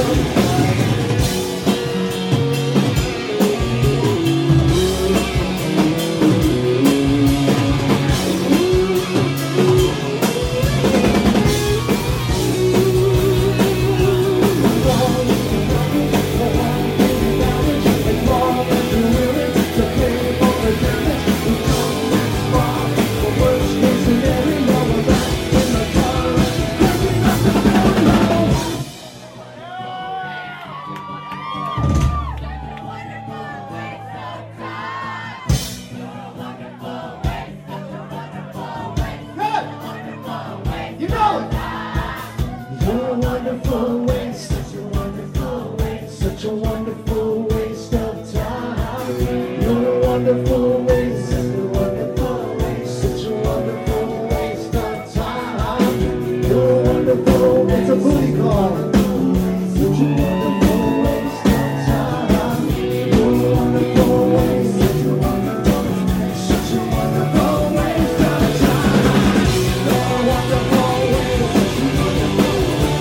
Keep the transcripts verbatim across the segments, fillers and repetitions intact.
You're a wonderful waste, such a wonderful waste, such a wonderful waste of time. You're a wonderful waste, such a wonderful waste, such a wonderful waste of time. You're a wonderful waste. It's a booty call. Such a wonderful waste of time. You're a wonderful waste, such a wonderful waste, such a wonderful waste of time. You're a wonderful waste, such a wonderful.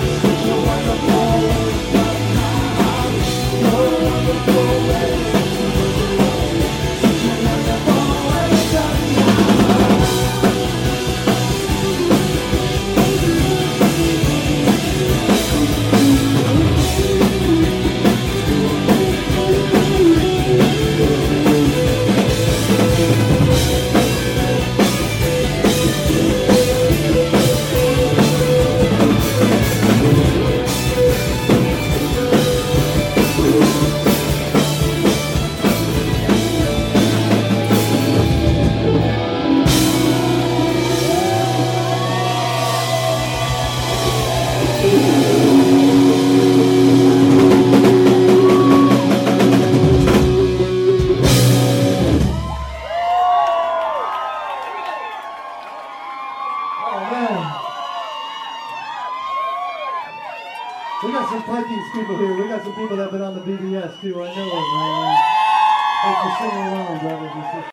We got some Vikings people here. We got some people that have been on the B B S too. I know it, man. Thanks for singing along, brothers and sisters.